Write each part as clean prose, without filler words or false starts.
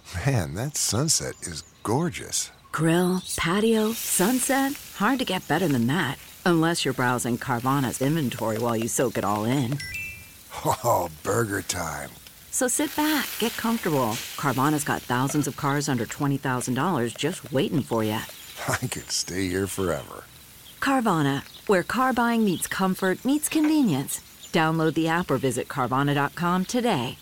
Man, that sunset is gorgeous. Grill, patio, sunset. Hard to get better than that. Unless you're browsing Carvana's inventory while you soak it all in. Oh, burger time. So sit back, get comfortable. Carvana's got thousands of cars under $20,000 just waiting for you. I could stay here forever. Carvana, where car buying meets comfort, meets convenience. Download the app or visit Carvana.com today.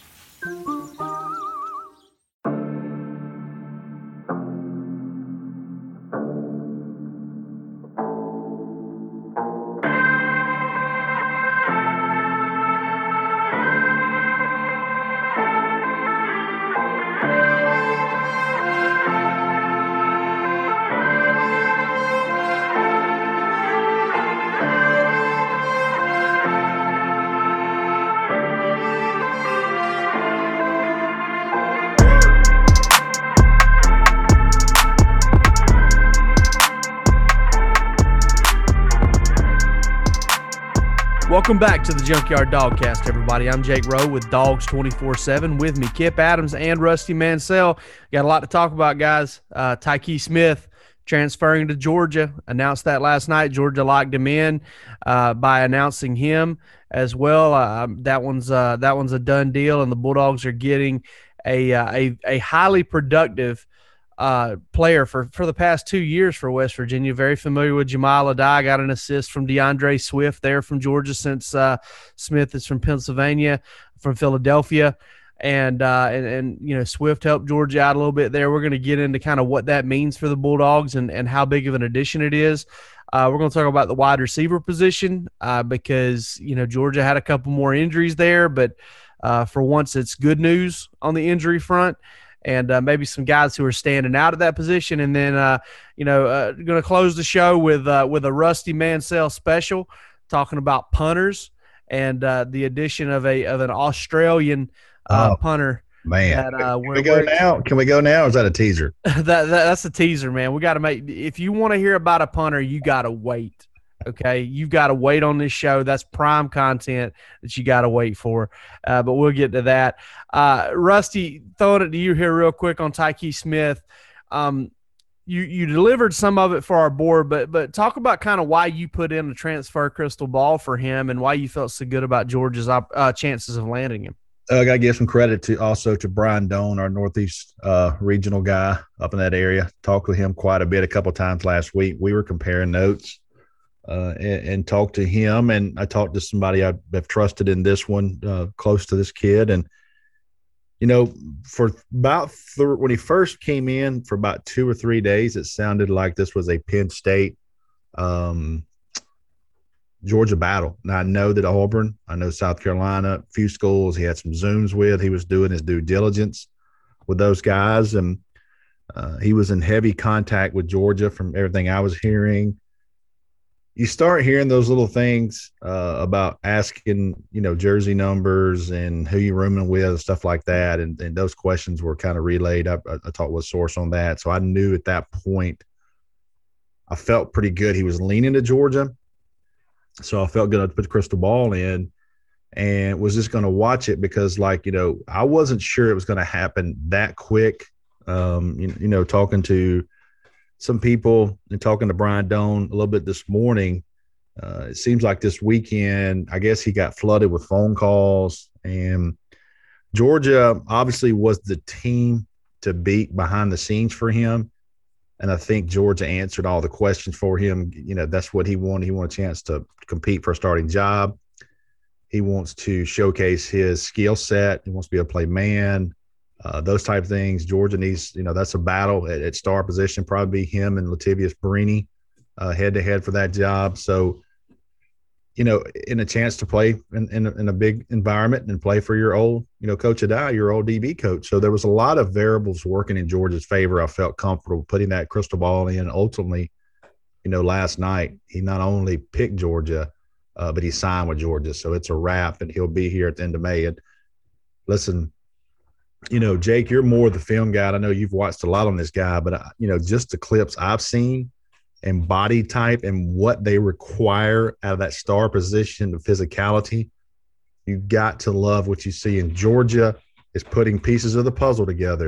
Welcome back to the Junkyard Dogcast, everybody. I'm Jake Rowe with Dogs 24/7. With me, Kip Adams and Rusty Mansell. Got a lot to talk about, guys. Tykee Smith transferring to Georgia. Announced that last night. Georgia locked him in by announcing him as well. That one's a done deal, and the Bulldogs are getting a highly productive player for the past 2 years for West Virginia. Very familiar with Jamal Adai. Got an assist from DeAndre Swift there from Georgia, since Smith is from Pennsylvania, from Philadelphia. And you know, Swift helped Georgia out a little bit there. We're going to get into kind of what that means for the Bulldogs and how big of an addition it is. We're going to talk about the wide receiver position because, you know, Georgia had a couple more injuries there, but for once it's good news on the injury front. And maybe some guys who are standing out at that position. And then, going to close the show with a Rusty Mansell special, talking about punters and the addition of an Australian punter. Man, can we go now? Can we go now? Or is that a teaser? That's a teaser, man. We got to if you want to hear about a punter, you got to wait. Okay, you've got to wait on this show. That's prime content that you got to wait for. But we'll get to that. Rusty, throwing it to you here real quick on Tykee Smith. You delivered some of it for our board, but talk about kind of why you put in a transfer crystal ball for him and why you felt so good about Georgia's chances of landing him. I got to give some credit to Brian Doan, our Northeast regional guy up in that area. Talked with him quite a bit a couple times last week. We were comparing notes. And talked to him, and I talked to somebody I've trusted in this one, close to this kid. And, you know, for about when he first came in, for about 2 or 3 days, it sounded like this was a Penn State Georgia battle. Now, I know that Auburn, I know South Carolina, a few schools he had some Zooms with. He was doing his due diligence with those guys, and he was in heavy contact with Georgia from everything I was hearing. You start hearing those little things about asking, you know, jersey numbers and who you're rooming with and stuff like that. And those questions were kind of relayed. I talked with a source on that. So I knew at that point, I felt pretty good. He was leaning to Georgia. So I felt good to put the crystal ball in and was just going to watch it because, like, you know, I wasn't sure it was going to happen that quick. Talking to some people and talking to Brian Doan a little bit this morning, it seems like this weekend, I guess he got flooded with phone calls, and Georgia obviously was the team to beat behind the scenes for him. And I think Georgia answered all the questions for him. You know, that's what he wanted. He wanted a chance to compete for a starting job. He wants to showcase his skill set. He wants to be able to play man. Those type of things. Georgia needs, you know, that's a battle at star position, probably him and Latavius Brini head-to-head for that job. So, you know, in a chance to play in a big environment and play for your old, you know, Coach Adai, your old DB coach. So there was a lot of variables working in Georgia's favor. I felt comfortable putting that crystal ball in. Ultimately, you know, last night he not only picked Georgia, but he signed with Georgia. So it's a wrap, and he'll be here at the end of May. And listen, you know, Jake, you're more the film guy. I know you've watched a lot on this guy, but, you know, just the clips I've seen and body type and what they require out of that star position, the physicality, you got to love what you see. And Georgia is putting pieces of the puzzle together to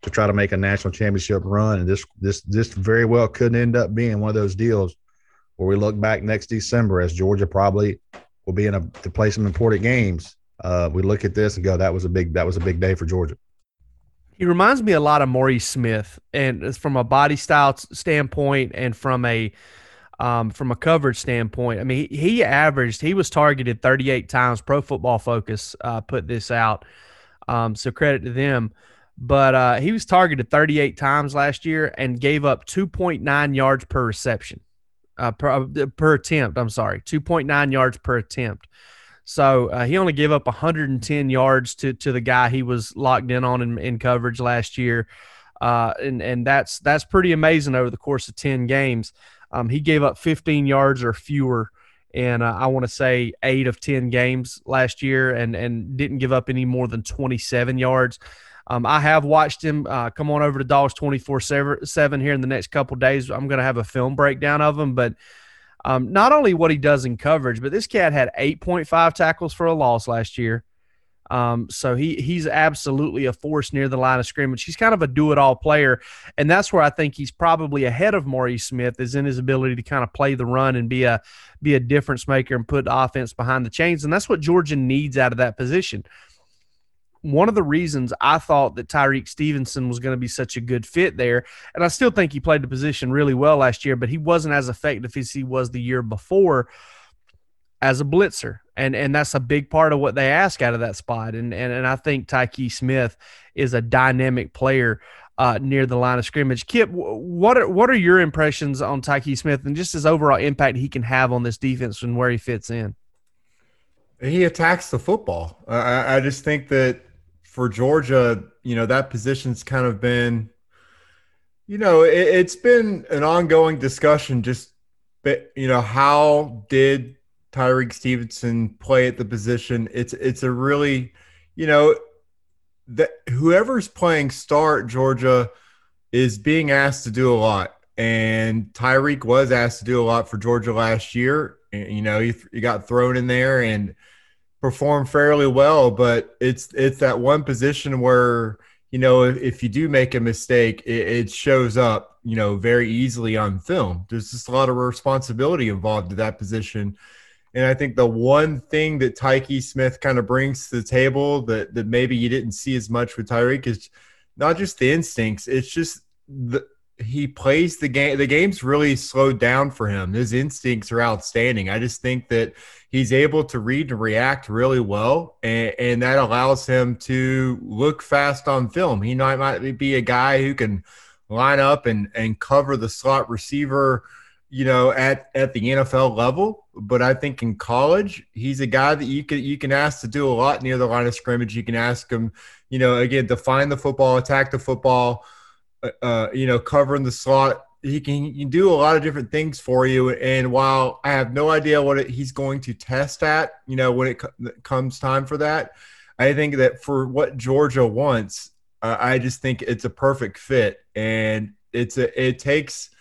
to try to make a national championship run. And this very well could end up being one of those deals where we look back next December as Georgia probably will be to play some important games. We look at this and go, that was a big day for Georgia. He reminds me a lot of Maurice Smith, and from a body style standpoint and from a coverage standpoint. I mean, he was targeted 38 times. Pro Football Focus put this out, so credit to them. But he was targeted 38 times last year and gave up 2.9 yards per reception, per attempt. I'm sorry, 2.9 yards per attempt. So he only gave up 110 yards to the guy he was locked in on in coverage last year, and that's pretty amazing over the course of 10 games. He gave up 15 yards or fewer in, I want to say, 8 of 10 games last year, and didn't give up any more than 27 yards. I have watched him come on over to Dogs 24/7 here in the next couple of days. I'm going to have a film breakdown of him, but not only what he does in coverage, but this cat had 8.5 tackles for a loss last year. So he's absolutely a force near the line of scrimmage. He's kind of a do-it-all player, and that's where I think he's probably ahead of Maurice Smith, is in his ability to kind of play the run and be a difference maker and put the offense behind the chains, and that's what Georgia needs out of that position. One of the reasons I thought that Tyrique Stevenson was going to be such a good fit there, and I still think he played the position really well last year, but he wasn't as effective as he was the year before as a blitzer. And that's a big part of what they ask out of that spot. And I think Tyke Smith is a dynamic player near the line of scrimmage. Kip, what are your impressions on Tyke Smith and just his overall impact he can have on this defense and where he fits in? He attacks the football. I just think that for Georgia, that position's kind of been, it's been an ongoing discussion. Just, how did Tyrique Stevenson play at the position? It's a really, that whoever's playing start Georgia is being asked to do a lot. And Tyrique was asked to do a lot for Georgia last year. And, he got thrown in there and performed fairly well, but it's that one position where, if you do make a mistake, it shows up, very easily on film. There's just a lot of responsibility involved in that position. And I think the one thing that Tyke Smith kind of brings to the table that maybe you didn't see as much with Tyrique is not just the instincts. It's just he plays the game. The game's really slowed down for him. His instincts are outstanding. I just think that he's able to read and react really well, and that allows him to look fast on film. He might be a guy who can line up and cover the slot receiver, at the NFL level. But I think in college, he's a guy that you can ask to do a lot near the line of scrimmage. You can ask him, again, to find the football, attack the football, covering the slot. He can do a lot of different things for you. And while I have no idea what he's going to test at, when it comes time for that, I think that for what Georgia wants, I just think it's a perfect fit. And it takes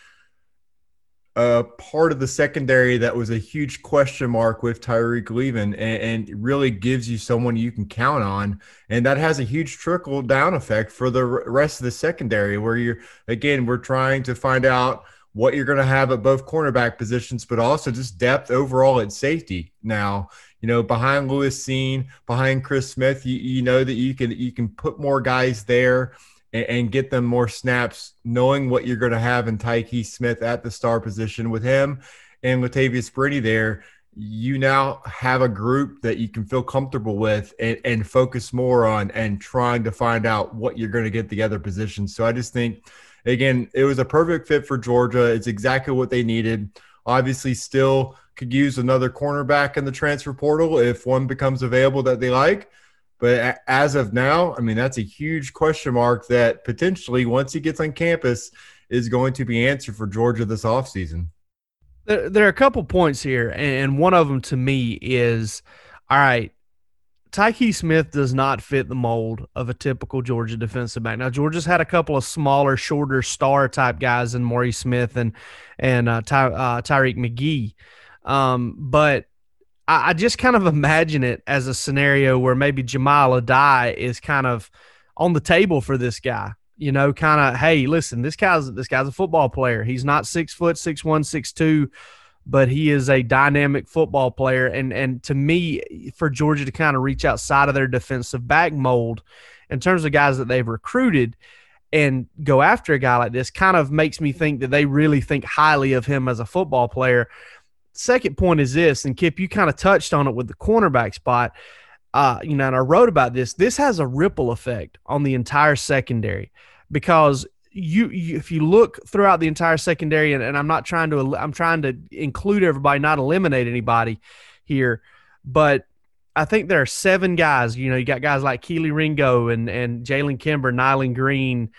a part of the secondary that was a huge question mark with Tyrique leaving, and it really gives you someone you can count on. And that has a huge trickle down effect for the rest of the secondary, where we're trying to find out what you're going to have at both cornerback positions, but also just depth overall at safety. Now, behind Lewis Cine, behind Chris Smith, you know that you can put more guys there and get them more snaps, knowing what you're going to have in Tyke Smith at the star position. With him and Latavius Brini there, you now have a group that you can feel comfortable with and focus more on and trying to find out what you're going to get the other positions. So I just think, again, it was a perfect fit for Georgia. It's exactly what they needed. Obviously, still could use another cornerback in the transfer portal if one becomes available that they like. But as of now, I mean, that's a huge question mark that potentially, once he gets on campus, is going to be answered for Georgia this offseason. There are a couple points here, and one of them to me is, all right, Tyke Smith does not fit the mold of a typical Georgia defensive back. Now, Georgia's had a couple of smaller, shorter star-type guys in Maurice Smith and Tyrique McGee, but I just kind of imagine it as a scenario where maybe Jamal Adai is kind of on the table for this guy. kind of, hey, listen, this guy's a football player. He's not 6 foot, 6'1", 6'2", but he is a dynamic football player. And to me, for Georgia to kind of reach outside of their defensive back mold in terms of guys that they've recruited and go after a guy like this kind of makes me think that they really think highly of him as a football player. Second point is this, and Kip, you kind of touched on it with the cornerback spot. And I wrote about this. This has a ripple effect on the entire secondary because you if you look throughout the entire secondary, and I'm trying to include everybody, not eliminate anybody here, but I think there are 7 guys. You got guys like Keely Ringo and Jalen Kimber, Nyland Green,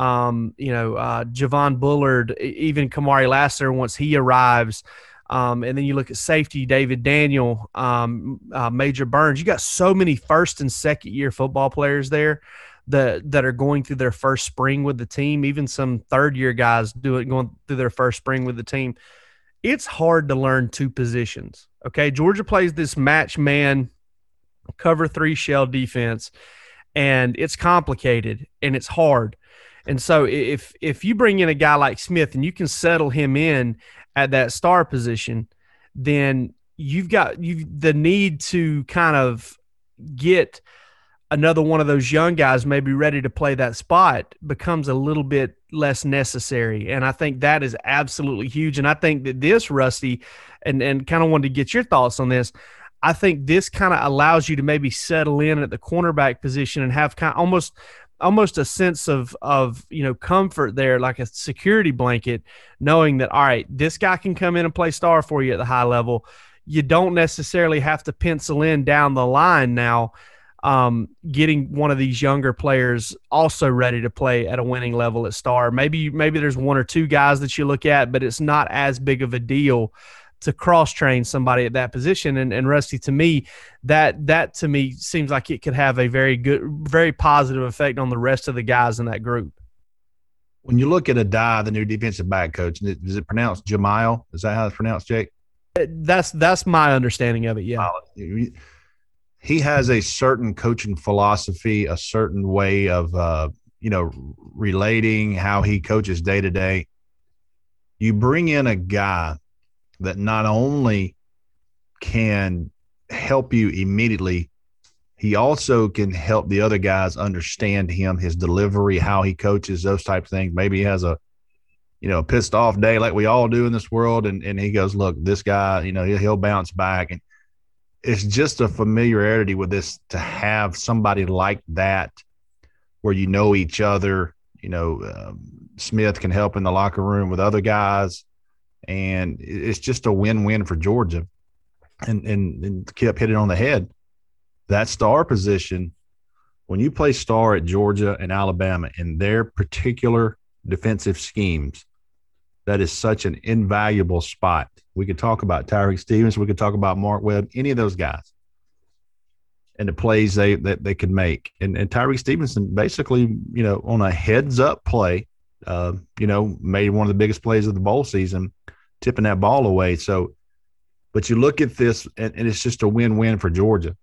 Javon Bullard, even Kamari Lassiter once he arrives. And then you look at safety, David Daniel, Major Burns. You got so many first and second year football players there that are going through their first spring with the team, even some third year guys going through their first spring with the team. It's hard to learn 2 positions. Okay. Georgia plays this match man cover 3 shell defense, and it's complicated and it's hard. And so if you bring in a guy like Smith and you can settle him in at that star position, then you've the need to kind of get another one of those young guys maybe ready to play that spot becomes a little bit less necessary. And I think that is absolutely huge. And I think that this, Rusty, and kind of wanted to get your thoughts on this, I think this kind of allows you to maybe settle in at the cornerback position and have kind of almost a sense of comfort there, like a security blanket, knowing that, all right, this guy can come in and play star for you at the high level. You don't necessarily have to pencil in down the line now, getting one of these younger players also ready to play at a winning level at star. Maybe there's 1 or 2 guys that you look at, but it's not as big of a deal to cross-train somebody at that position. And Rusty, to me, that to me seems like it could have a very good, very positive effect on the rest of the guys in that group. When you look at Addae, the new defensive back coach, is it pronounced Jamile? Is that how it's pronounced, Jake? That's my understanding of it, yeah. He has a certain coaching philosophy, a certain way of, relating how he coaches day to day. You bring in a guy that not only can help you immediately, he also can help the other guys understand him, his delivery, how he coaches, those type of things. Maybe he has a pissed off day like we all do in this world. And he goes, look, this guy, he'll bounce back. And it's just a familiarity with this to have somebody like that where each other. Smith can help in the locker room with other guys. And it's just a win-win for Georgia. And Kip hit it on the head. That star position, when you play star at Georgia and Alabama in their particular defensive schemes, that is such an invaluable spot. We could talk about Tyreek Stevens. We could talk about Mark Webb, any of those guys, and the plays that they could make. And Tyreek Stevenson basically, on a heads-up play, made one of the biggest plays of the bowl season, tipping that ball away. So, but you look at this, and it's just a win-win for Georgia.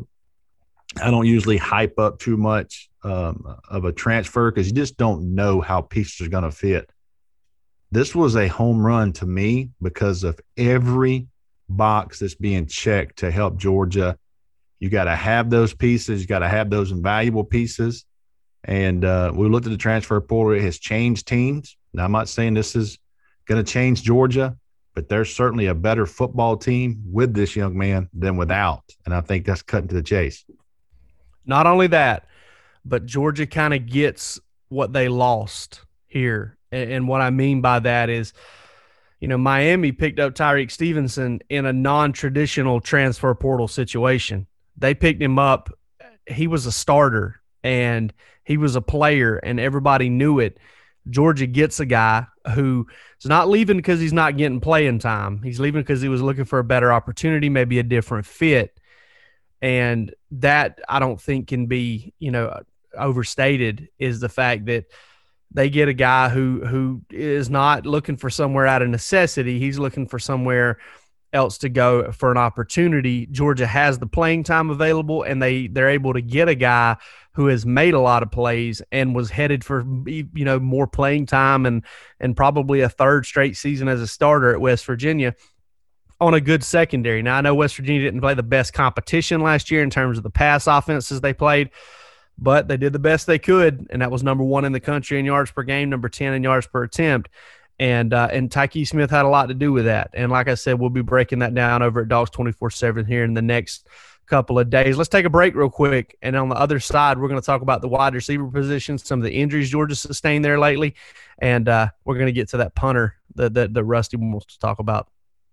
I don't usually hype up too much of a transfer because you just don't know how pieces are going to fit. This was a home run to me because of every box that's being checked to help Georgia. You got to have those pieces. You got to have those invaluable pieces. And we looked at the transfer portal. It has changed teams. Now, I'm not saying this is going to change Georgia, but there's certainly a better football team with this young man than without. And I think that's cutting to the chase. Not only that, but Georgia kind of gets what they lost here. And what I mean by that is, Miami picked up Tyreek Stevenson in a non-traditional transfer portal situation. They picked him up. He was a starter and he was a player and everybody knew it. Georgia gets a guy who is not leaving because he's not getting playing time. He's leaving because he was looking for a better opportunity, maybe a different fit. And that I don't think can be, overstated, is the fact that they get a guy who is not looking for somewhere out of necessity. He's looking for somewhere else to go for an opportunity, Georgia has the playing time available, and they're able to get a guy who has made a lot of plays and was headed for more playing time and probably a third straight season as a starter at West Virginia on a good secondary. Now, I know West Virginia didn't play the best competition last year in terms of the pass offenses they played, but they did the best they could, and that was number 1 in the country in yards per game, number 10 in yards per attempt. And Tyke Smith had a lot to do with that. And like I said, we'll be breaking that down over at Dogs 24/7 here in the next couple of days. Let's take a break real quick. And on the other side, we're going to talk about the wide receiver position, some of the injuries Georgia sustained there lately. And we're going to get to that punter that Rusty wants to talk about.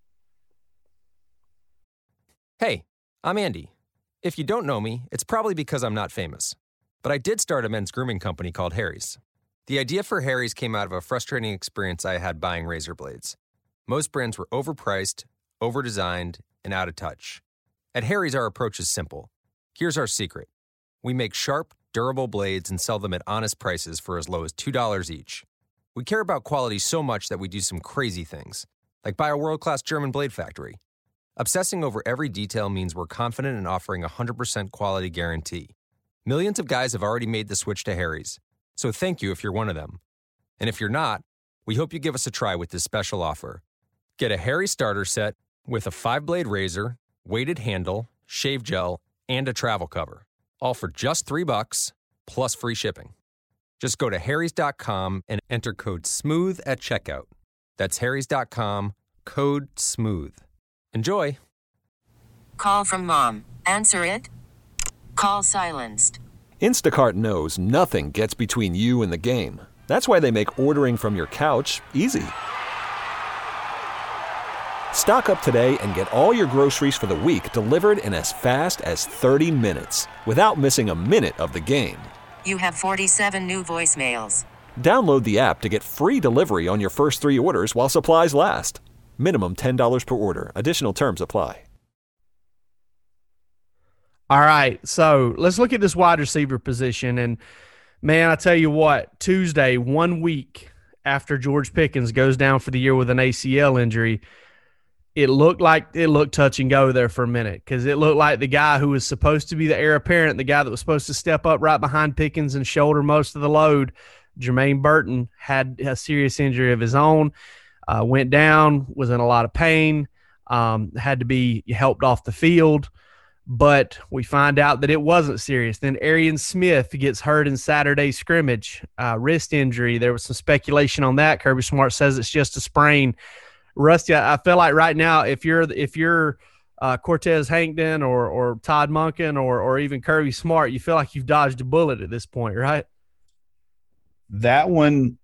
Hey, I'm Andy. If you don't know me, it's probably because I'm not famous. But I did start a men's grooming company called Harry's. The idea for Harry's came out of a frustrating experience I had buying razor blades. Most brands were overpriced, overdesigned, and out of touch. At Harry's, our approach is simple. Here's our secret. We make sharp, durable blades and sell them at honest prices for as low as $2 each. We care about quality so much that we do some crazy things, like buy a world-class German blade factory. Obsessing over every detail means we're confident in offering a 100% quality guarantee. Millions of guys have already made the switch to Harry's. So thank you if you're one of them. And if you're not, we hope you give us a try with this special offer. Get a Harry starter set with a 5-blade razor, weighted handle, shave gel, and a travel cover. All for just $3 plus free shipping. Just go to harrys.com and enter code SMOOTH at checkout. That's harrys.com, code SMOOTH. Enjoy. Call from mom. Answer it. Call silenced. Instacart knows nothing gets between you and the game. That's why they make ordering from your couch easy. Stock up today and get all your groceries for the week delivered in as fast as 30 minutes without missing a minute of the game. You have 47 new voicemails. Download the app to get free delivery on your first 3 orders while supplies last. Minimum $10 per order. Additional terms apply. All right, so let's look at this wide receiver position. And, man, I tell you what, Tuesday, 1 week after George Pickens goes down for the year with an ACL injury, it looked touch and go there for a minute, because it looked like the guy who was supposed to be the heir apparent, the guy that was supposed to step up right behind Pickens and shoulder most of the load, Jermaine Burton, had a serious injury of his own, went down, was in a lot of pain, had to be helped off the field. But we find out that it wasn't serious. Then Arian Smith gets hurt in Saturday's scrimmage, wrist injury. There was some speculation on that. Kirby Smart says it's just a sprain. Rusty, I feel like right now, if you're Cortez Hankton or Todd Monken or even Kirby Smart, you feel like you've dodged a bullet at this point, right? That one,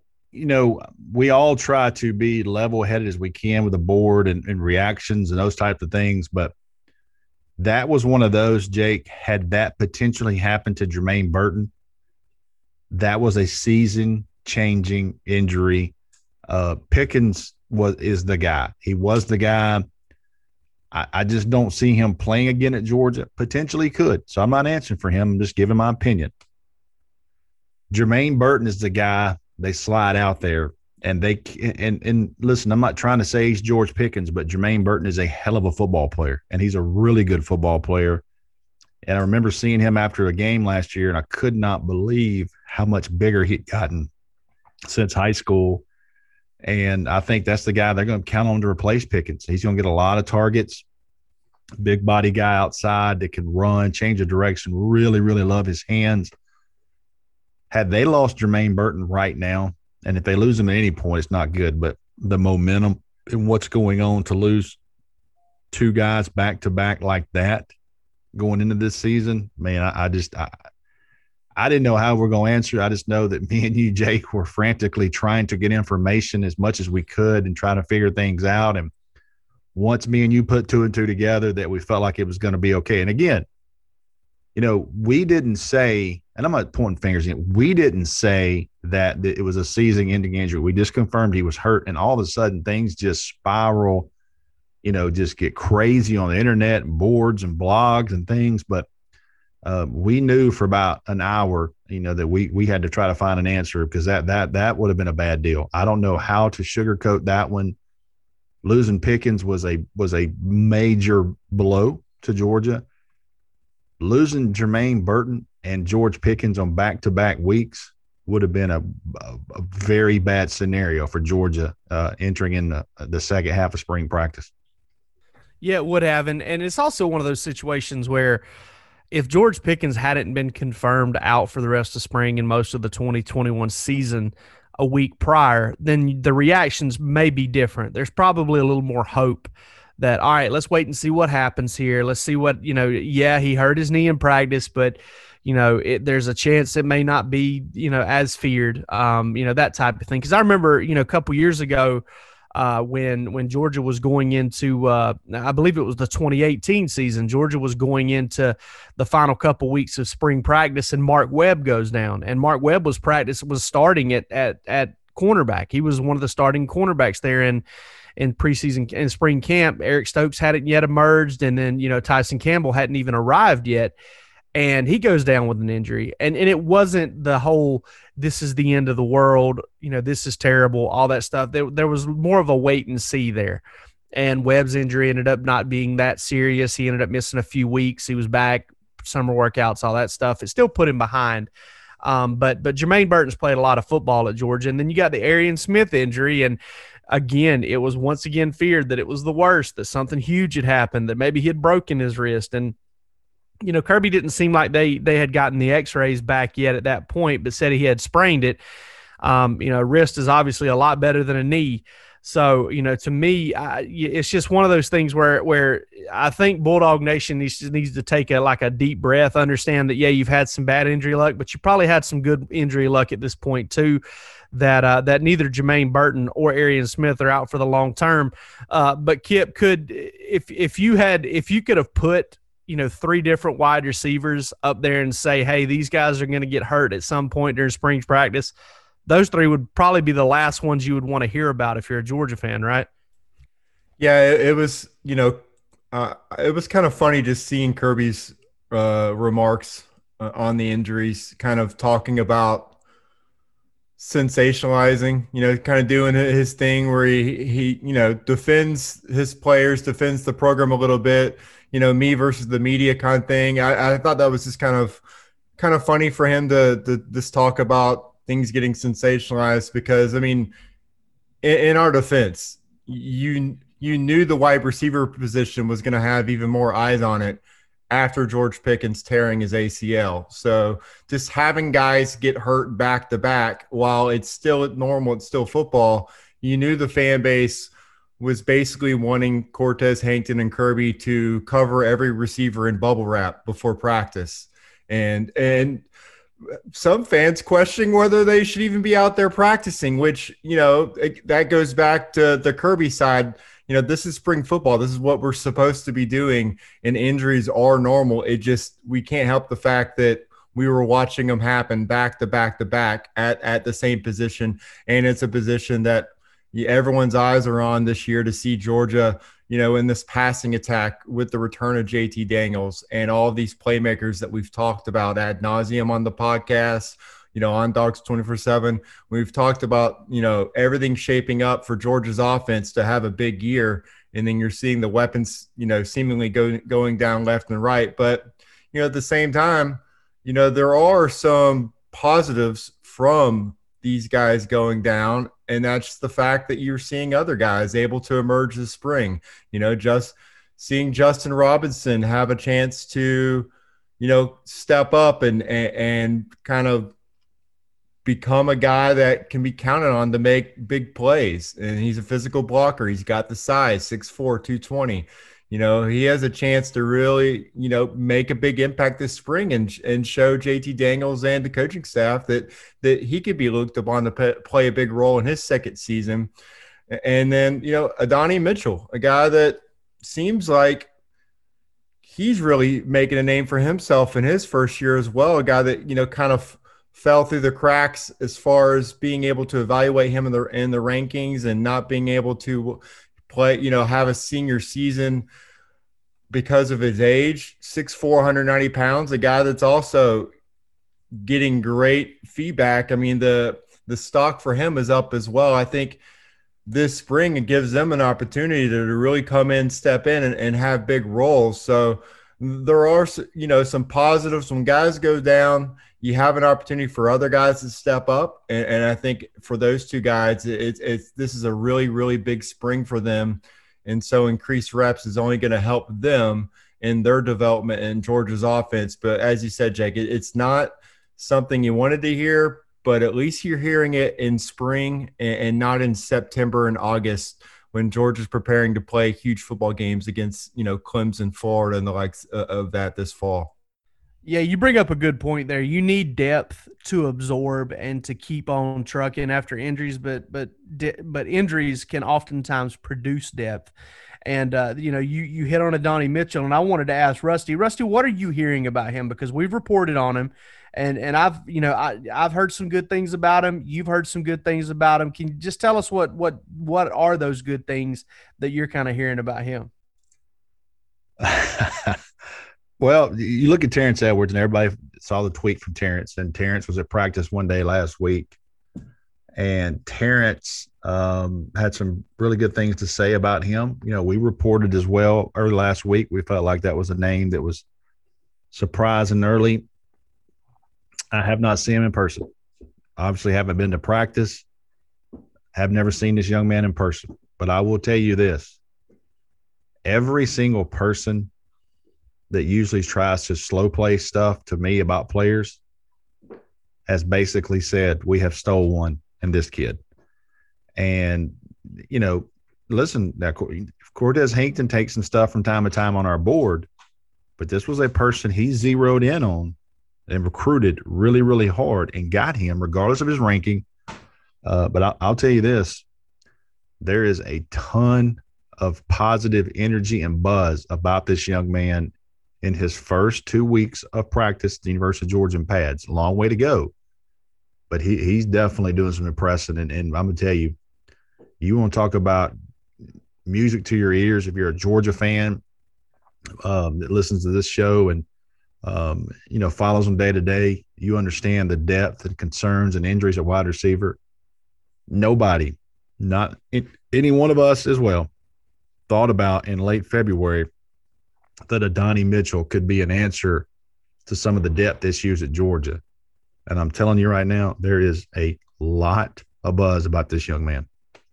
we all try to be level-headed as we can with the board and reactions and those types of things, but that was one of those, Jake, had that potentially happened to Jermaine Burton, that was a season-changing injury. Pickens is the guy. He was the guy. I just don't see him playing again at Georgia. Potentially could. So I'm not answering for him. I'm just giving my opinion. Jermaine Burton is the guy they slide out there. And listen, I'm not trying to say he's George Pickens, but Jermaine Burton is a hell of a football player, and he's a really good football player. And I remember seeing him after a game last year, and I could not believe how much bigger he'd gotten since high school. And I think that's the guy they're going to count on to replace Pickens. He's going to get a lot of targets, big body guy outside that can run, change of direction, really, really love his hands. Had they lost Jermaine Burton right now, and if they lose him at any point, it's not good. But the momentum and what's going on to lose 2 guys back-to-back like that going into this season, man, I didn't know how we're going to answer. I just know that me and you, Jake, were frantically trying to get information as much as we could and try to figure things out. And once me and you put 2 and 2 together, that we felt like it was going to be okay. And again, we didn't say, and I'm not pointing fingers in, we didn't say that it was a season-ending injury. We just confirmed he was hurt, and all of a sudden things just spiral, just get crazy on the internet and boards and blogs and things. But we knew for about an hour, that we had to try to find an answer, because that would have been a bad deal. I don't know how to sugarcoat that one. Losing Pickens was a major blow to Georgia. Losing Jermaine Burton and George Pickens on back-to-back weeks would have been a very bad scenario for Georgia entering in the second half of spring practice. Yeah, it would have. And it's also one of those situations where if George Pickens hadn't been confirmed out for the rest of spring and most of the 2021 season a week prior, then the reactions may be different. There's probably a little more hope that, all right, let's wait and see what happens here. Let's see what, he hurt his knee in practice, but, there's a chance it may not be, as feared, that type of thing. Because I remember, a couple years ago, when Georgia was going into, I believe it was the 2018 season, Georgia was going into the final couple weeks of spring practice, and Mark Webb goes down. And Mark Webb was starting at cornerback. He was one of the starting cornerbacks there in preseason and spring camp. Eric Stokes hadn't yet emerged, and then Tyson Campbell hadn't even arrived yet. And he goes down with an injury. And it wasn't the whole, this is the end of the world, this is terrible, all that stuff. There was more of a wait and see there. And Webb's injury ended up not being that serious. He ended up missing a few weeks. He was back, summer workouts, all that stuff. It still put him behind. But Jermaine Burton's played a lot of football at Georgia. And then you got the Arian Smith injury. And again, it was once again feared that it was the worst, that something huge had happened, that maybe he had broken his wrist. And Kirby didn't seem like they had gotten the x-rays back yet at that point, but said he had sprained it. Wrist is obviously a lot better than a knee. So, to me, it's just one of those things where I think Bulldog Nation needs to take a deep breath, understand that, you've had some bad injury luck, but you probably had some good injury luck at this point too, that neither Jermaine Burton or Arian Smith are out for the long term. But Kip, if you could have put three different wide receivers up there and say, hey, these guys are going to get hurt at some point during spring practice, those three would probably be the last ones you would want to hear about if you're a Georgia fan, right? Yeah, it was, it was kind of funny just seeing Kirby's remarks on the injuries, kind of talking about sensationalizing, kind of doing his thing where he defends his players, defends the program a little bit, me versus the media kind of thing. I thought that was just kind of funny for him to just talk about things getting sensationalized, because, I mean, in our defense, you knew the wide receiver position was going to have even more eyes on it after George Pickens tearing his ACL. So just having guys get hurt back to back while it's still normal, it's still football, you knew the fan base was basically wanting Cortez Hankton and Kirby to cover every receiver in bubble wrap before practice. And some fans questioning whether they should even be out there practicing, which, that goes back to the Kirby side. This is spring football. This is what we're supposed to be doing, and injuries are normal. We can't help the fact that we were watching them happen back to back to back at the same position. And it's a position that everyone's eyes are on this year to see Georgia, in this passing attack with the return of JT Daniels and all of these playmakers that we've talked about ad nauseum on the podcast, on Dogs 24/7. We've talked about, everything shaping up for Georgia's offense to have a big year. And then you're seeing the weapons, seemingly going down left and right. But, at the same time, there are some positives from these guys going down, and that's the fact that you're seeing other guys able to emerge this spring. Just seeing Justin Robinson have a chance to, step up and kind of become a guy that can be counted on to make big plays. And he's a physical blocker. He's got the size, 6'4", 220. He has a chance to really, make a big impact this spring and show JT Daniels and the coaching staff that he could be looked upon to play a big role in his second season. And then, Adonai Mitchell, a guy that seems like he's really making a name for himself in his first year as well. A guy that, kind of fell through the cracks as far as being able to evaluate him in the rankings and not being able to play, have a senior season because of his age. 6'4", 190 pounds, a guy that's also getting great feedback. I mean, the stock for him is up as well. I think this spring, it gives them an opportunity to really come in, step in, and have big roles. So there are, some positives. When guys go down, you have an opportunity for other guys to step up. And I think for those two guys, this is a really, really big spring for them. And so increased reps is only going to help them in their development in Georgia's offense. But as you said, Jake, it's not something you wanted to hear, but at least you're hearing it in spring and not in September and August when Georgia's preparing to play huge football games against, Clemson, Florida, and the likes of that this fall. Yeah, you bring up a good point there. You need depth to absorb and to keep on trucking after injuries, but injuries can oftentimes produce depth. And you hit on a Donnie Mitchell, and I wanted to ask Rusty. Rusty, what are you hearing about him? Because we've reported on him, and I've heard some good things about him. You've heard some good things about him. Can you just tell us what are those good things that you're kind of hearing about him? Well, you look at Terrence Edwards, and everybody saw the tweet from Terrence, and Terrence was at practice one day last week, and Terrence had some really good things to say about him. We reported as well early last week. We felt like that was a name that was surprising early. I have not seen him in person. Obviously, haven't been to practice. Have never seen this young man in person. But I will tell you this. Every single person that usually tries to slow play stuff to me about players has basically said, we have stole one in this kid. And, listen, now Cortez Hankton takes some stuff from time to time on our board, but this was a person he zeroed in on and recruited really, really hard and got him regardless of his ranking. But I'll tell you this, there is a ton of positive energy and buzz about this young man in his first 2 weeks of practice at the University of Georgia in pads. A long way to go. But he's definitely doing some impressing. And I'm going to tell you, you want to talk about music to your ears if you're a Georgia fan that listens to this show and, follows them day to day, you understand the depth and concerns and injuries at wide receiver. Nobody, not any one of us as well, thought about in late February that a Donnie Mitchell could be an answer to some of the depth issues at Georgia. And I'm telling you right now, there is a lot of buzz about this young man.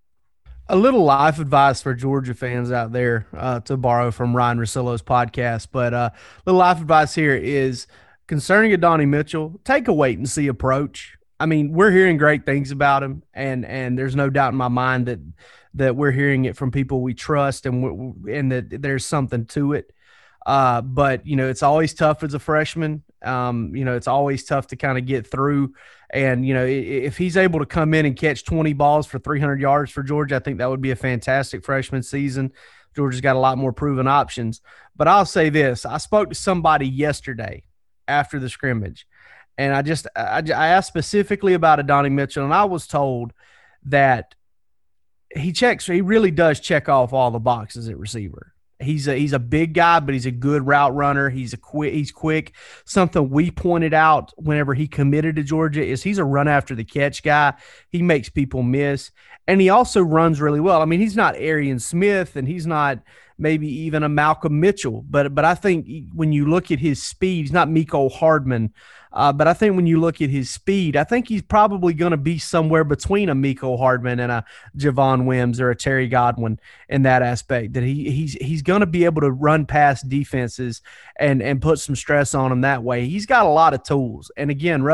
A little life advice for Georgia fans out there, to borrow from Ryan Russillo's podcast. But little life advice here is concerning a Donnie Mitchell, take a wait and see approach. I mean, we're hearing great things about him, and there's no doubt in my mind that we're hearing it from people we trust and that there's something to it. But, it's always tough as a freshman. It's always tough to kind of get through. And, if he's able to come in and catch 20 balls for 300 yards for Georgia, I think that would be a fantastic freshman season. Georgia's got a lot more proven options. But I'll say this. I spoke to somebody yesterday after the scrimmage, and I asked specifically about a Donnie Mitchell, and I was told that he really does check off all the boxes at receiver. He's a big guy, but he's a good route runner. He's quick. Something we pointed out whenever he committed to Georgia is he's a run after the catch guy. He makes people miss, and he also runs really well. I mean, he's not Arian Smith, and he's not maybe even a Malcolm Mitchell, but I think when you look at his speed, he's not Mecole Hardman. But I think when you look at his speed, I think he's probably going to be somewhere between a Mecole Hardman and a Javon Wims or a Terry Godwin in that aspect, that he's going to be able to run past defenses and put some stress on them that way. He's got a lot of tools. And again,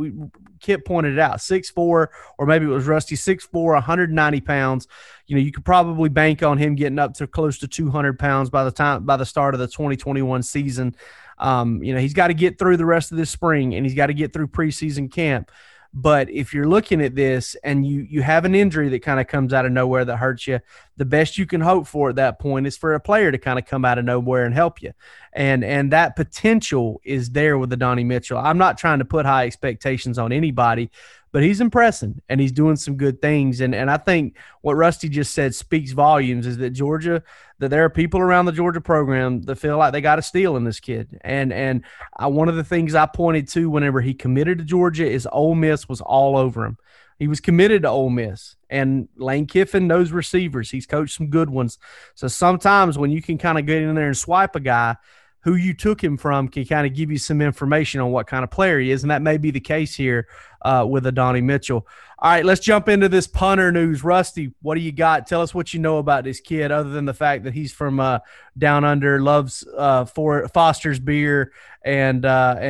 Kip pointed it out, 6'4", or maybe it was Rusty, 6'4", 190 pounds. You could probably bank on him getting up to close to 200 pounds by the start of the 2021 season. He's got to get through the rest of this spring, and he's got to get through preseason camp. But if you're looking at this and you have an injury that kind of comes out of nowhere that hurts you, the best you can hope for at that point is for a player to kind of come out of nowhere and help you. And that potential is there with the Donnie Mitchell. I'm not trying to put high expectations on anybody, but he's impressing and he's doing some good things. And I think what Rusty just said speaks volumes, is that that there are people around the Georgia program that feel like they got a steal in this kid. And one of the things I pointed to whenever he committed to Georgia is Ole Miss was all over him. He was committed to Ole Miss, and Lane Kiffin knows receivers. He's coached some good ones. So sometimes when you can kind of get in there and swipe a guy, who you took him from can kind of give you some information on what kind of player he is, and that may be the case here with Adonai Mitchell. All right, let's jump into this punter news. Rusty, what do you got? Tell us what you know about this kid other than the fact that he's from down under, loves Foster's beer, and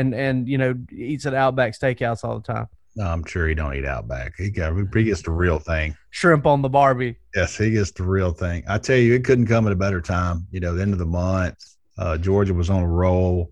eats at Outback Steakhouse all the time. No, I'm sure he don't eat Outback. He gets the real thing. Shrimp on the Barbie. Yes, he gets the real thing. I tell you, it couldn't come at a better time. The end of the month, Georgia was on a roll.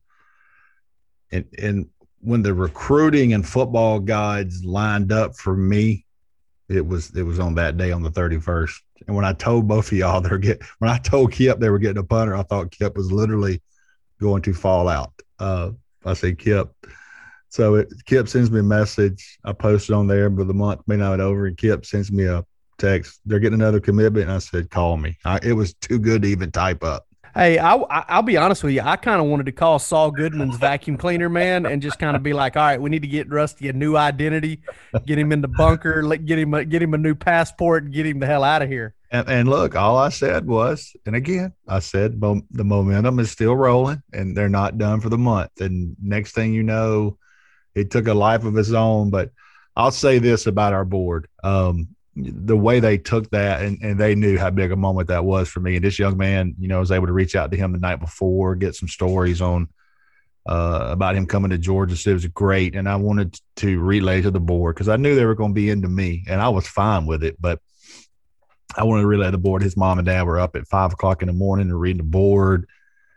And when the recruiting and football gods lined up for me, it was on that day on the 31st. And when I told both of y'all when I told Kip they were getting a punter, I thought Kip was literally going to fall out. I said, Kip. So Kip sends me a message. I posted on there, but the month may not be over, and Kip sends me a text. They're getting another commitment, and I said, call me. It was too good to even type up. Hey, I'll be honest with you. I kind of wanted to call Saul Goodman's vacuum cleaner man and just kind of be like, all right, we need to get Rusty a new identity, get him in the bunker, get him a new passport, and get him the hell out of here. And look, all I said was, and again, I said the momentum is still rolling, and they're not done for the month. And next thing you know, it took a life of its own. But I'll say this about our board. The way they took that, and they knew how big a moment that was for me. And this young man, I was able to reach out to him the night before, get some stories on about him coming to Georgia. So it was great. And I wanted to relay to the board because I knew they were going to be into me, and I was fine with it. But I wanted to relay to the board. His mom and dad were up at 5 o'clock in the morning and reading the board.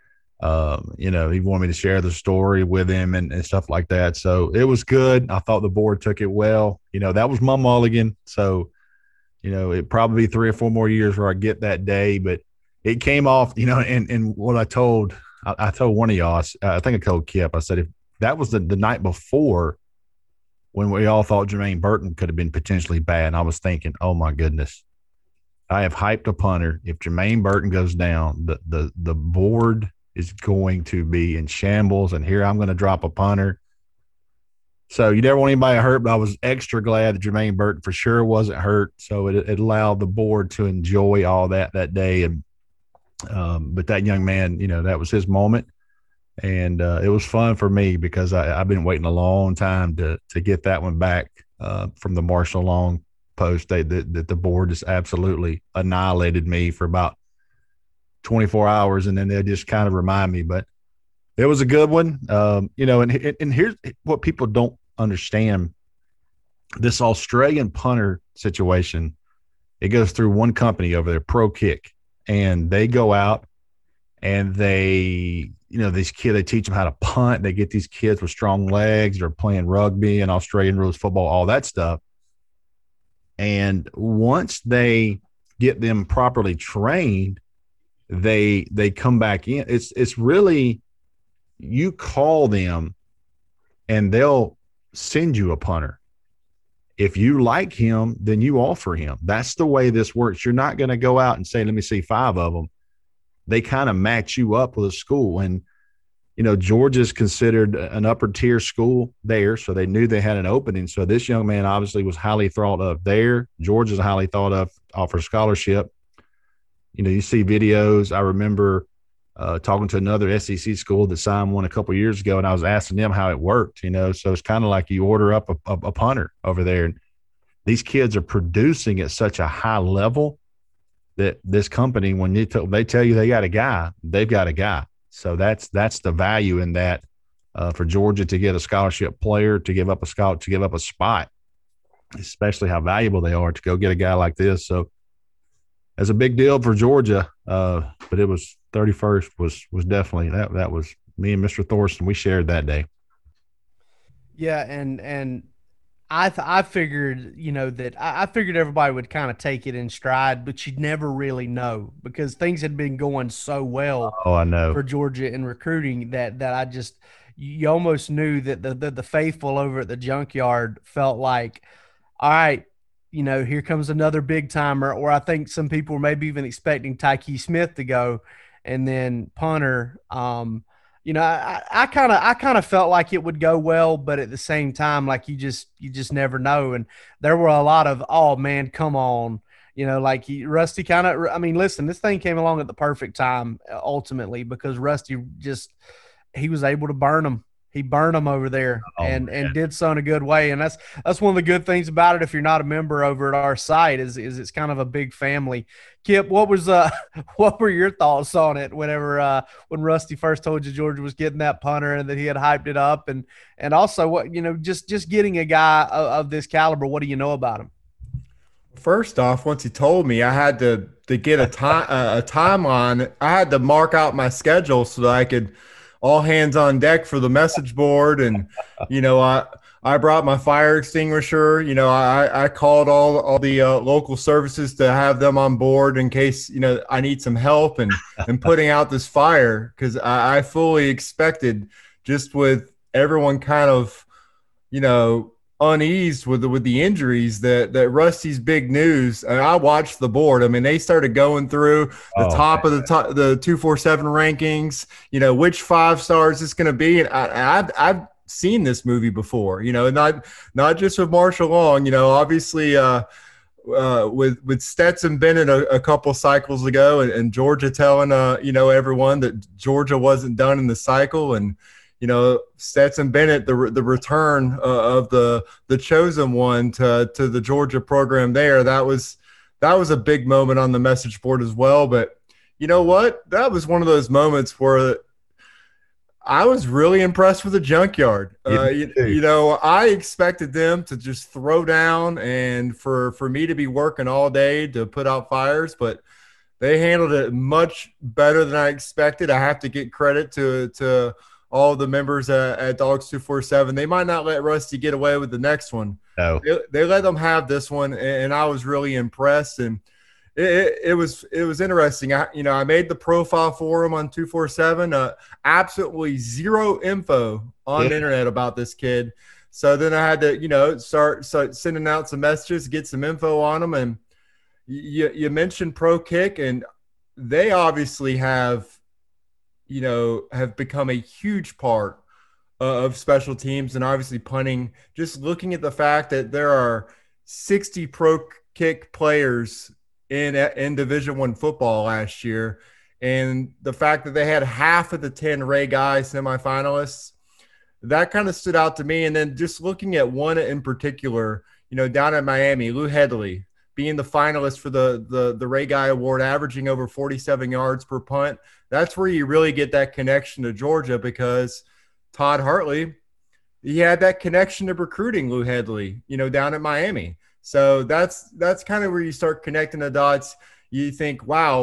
He wanted me to share the story with him and stuff like that. So it was good. I thought the board took it well. That was my mulligan. So, it probably be 3 or 4 more years where I get that day, but it came off, and what I told one of y'all, I think I told Kip, I said, if that was the night before when we all thought Jermaine Burton could have been potentially bad. And I was thinking, oh my goodness, I have hyped a punter. If Jermaine Burton goes down, the board is going to be in shambles, and here I'm going to drop a punter. So you never want anybody hurt, but I was extra glad that Jermaine Burton for sure wasn't hurt. So it allowed the board to enjoy all that day. And but that young man, that was his moment. And it was fun for me because I've been waiting a long time to get that one back from the Marshall Long post. That the board just absolutely annihilated me for about 24 hours, and then they just kind of remind me. But it was a good one, and here's what people don't understand. This Australian punter situation, it goes through one company over there, Pro Kick, and they go out and they teach them how to punt. They get these kids with strong legs. They're playing rugby and Australian rules football, all that stuff. And once they get them properly trained, they come back in. It's really, you call them and they'll send you a punter. If you like him, then you offer him. That's the way this works. You're not going to go out and say, let me see 5 of them. They kind of match you up with a school. And, Georgia's considered an upper tier school there. So they knew they had an opening. So this young man obviously was highly thought of there. Georgia's highly thought of, offer scholarship. You see videos. I remember talking to another SEC school that signed one a couple of years ago, and I was asking them how it worked, So it's kind of like you order up a punter over there. And these kids are producing at such a high level that this company, when they tell you they got a guy, they've got a guy. So that's the value in that for Georgia to get a scholarship player, to give up a spot, especially how valuable they are to go get a guy like this. So it's a big deal for Georgia, but it was 31st was definitely that was me and Mr. Thorson. We shared that day. Yeah, and I figured I figured everybody would kind of take it in stride, but you'd never really know because things had been going so well. Oh, I know, for Georgia in recruiting that I just, you almost knew that the faithful over at the Junkyard felt like, all right, here comes another big timer. Or I think some people were maybe even expecting Tyke Smith to go, and then punter. you know, I kind of felt like it would go well, but at the same time, like you just never know. And there were a lot of, oh man, come on, you know, like Rusty kind of. I mean, listen, this thing came along at the perfect time ultimately because Rusty he was able to burn them. He burned them over there and did so in a good way. And that's one of the good things about it. If you're not a member over at our site is it's kind of a big family. Kip, what were your thoughts on it whenever when Rusty first told you Georgia was getting that punter and that he had hyped it up and also what, you know, just getting a guy of this caliber, what do you know about him? First off, once he told me, I had to get a timeline. I had to mark out my schedule so that I could all hands on deck for the message board. And, you know, I brought my fire extinguisher. You know, I called all the local services to have them on board in case, you know, I need some help and putting out this fire. Cause I fully expected, just with everyone kind of, you know, uneased with the injuries, that Rusty's big news. And I watched the board. I mean, they started going through the top of the 247 rankings, you know, which 5 stars it's going to be. And I've seen this movie before, you know, not just with Marshall Long, you know, obviously with Stetson Bennett a couple cycles ago and Georgia telling, you know, everyone that Georgia wasn't done in the cycle. And, you know, Stetson Bennett, the return of the chosen one to the Georgia program there, that was a big moment on the message board as well. But you know what? That was one of those moments where I was really impressed with the Junkyard. You know, I expected them to just throw down and for me to be working all day to put out fires, but they handled it much better than I expected. I have to get credit to all the members at Dogs 247. They might not let Rusty get away with the next one. No, they let them have this one, and I was really impressed. And it was interesting. I made the profile for him on 247. Absolutely zero info on the internet about this kid. So then I had to, you know, start sending out some messages, get some info on him. And you mentioned Pro Kick, and they obviously have become a huge part of special teams and obviously punting. Just looking at the fact that there are 60 Pro Kick players in Division I football last year, and the fact that they had half of the 10 Ray Guy semifinalists, that kind of stood out to me. And then just looking at one in particular, you know, down at Miami, Lou Headley being the finalist for the Ray Guy Award, averaging over 47 yards per punt. That's where you really get that connection to Georgia, because Todd Hartley, he had that connection to recruiting Lou Headley, you know, down at Miami. So that's kind of where you start connecting the dots. You think, wow,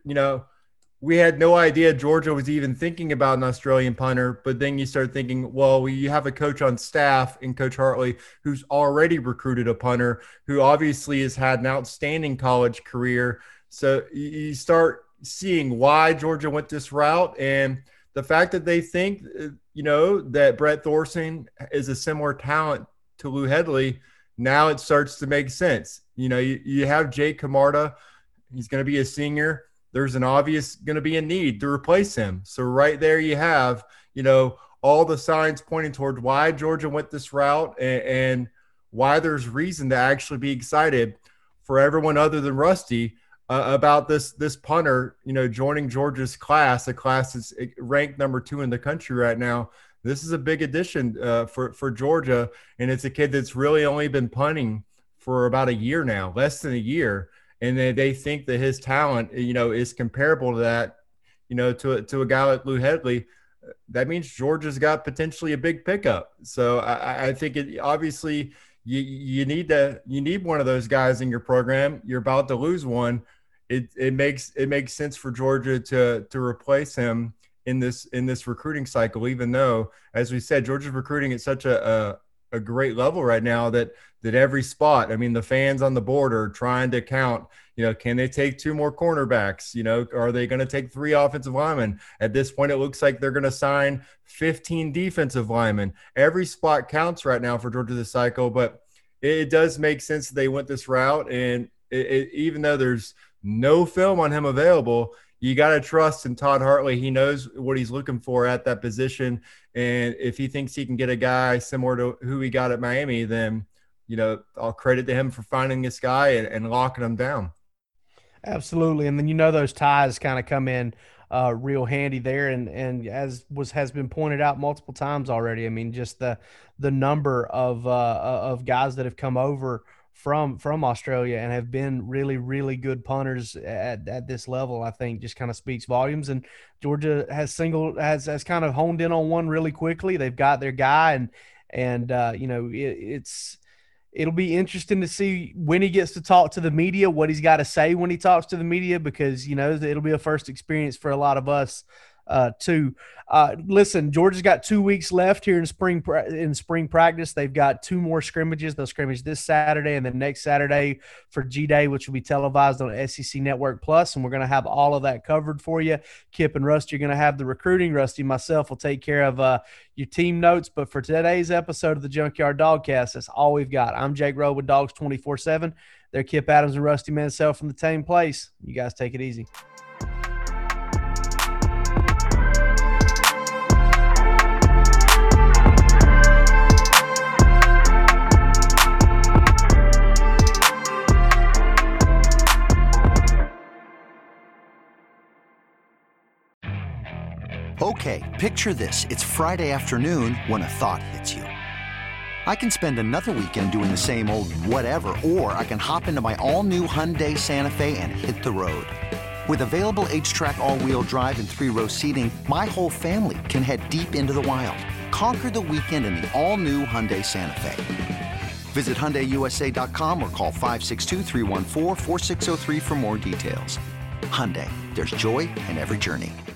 we had no idea Georgia was even thinking about an Australian punter. But then you start thinking, well, you have a coach on staff in Coach Hartley who's already recruited a punter who obviously has had an outstanding college career. So you start seeing why Georgia went this route, and the fact that they think, you know, that Brett Thorson is a similar talent to Lou Headley. Now it starts to make sense. You know, you have Jake Camarda. He's going to be a senior. There's an obvious going to be a need to replace him. So right there you have, you know, all the signs pointing toward why Georgia went this route and why there's reason to actually be excited for everyone other than Rusty about this punter, you know, joining Georgia's class, a class that's ranked number 2 in the country right now. This is a big addition for Georgia, and it's a kid that's really only been punting for about a year now, less than a year, and they think that his talent, you know, is comparable to that, you know, to a guy like Lou Headley. That means Georgia's got potentially a big pickup. So I think it obviously you need one of those guys in your program. You're about to lose one. It makes sense for Georgia to replace him in this recruiting cycle, even though, as we said, Georgia's recruiting at such a great level right now that every spot, I mean, the fans on the board are trying to count, you know, can they take 2 more cornerbacks? You know, are they going to take 3 offensive linemen? At this point, it looks like they're going to sign 15 defensive linemen. Every spot counts right now for Georgia this cycle, but it does make sense that they went this route. And even though there's no film on him available, you got to trust in Todd Hartley. He knows what he's looking for at that position. And if he thinks he can get a guy similar to who he got at Miami, then, I'll credit to him for finding this guy and locking him down. Absolutely. And then, those ties kind of come in real handy there. And as has been pointed out multiple times already, I mean, just the number of guys that have come over from Australia and have been really, really good punters at this level, I think just kind of speaks volumes. And Georgia has kind of honed in on one really quickly. They've got their guy, and it'll be interesting to see when he gets to talk to the media, what he's got to say when he talks to the media, because, it'll be a first experience for a lot of us too. Listen, Georgia's got 2 weeks left here in spring practice. They've got 2 more scrimmages. They'll scrimmage this Saturday and then next Saturday for G-Day, which will be televised on SEC Network Plus, and we're going to have all of that covered for you. Kip and Rusty are going to have the recruiting. Rusty and myself will take care of your team notes. But for today's episode of the Junkyard Dogcast, that's all we've got. I'm Jake Rowe with Dogs 24/7. They're Kip Adams and Rusty Mansell from the same place. You guys take it easy. Okay, picture this. It's Friday afternoon when a thought hits you. I can spend another weekend doing the same old whatever, or I can hop into my all-new Hyundai Santa Fe and hit the road. With available H-Track all-wheel drive and 3-row seating, my whole family can head deep into the wild. Conquer the weekend in the all-new Hyundai Santa Fe. Visit HyundaiUSA.com or call 562-314-4603 for more details. Hyundai, there's joy in every journey.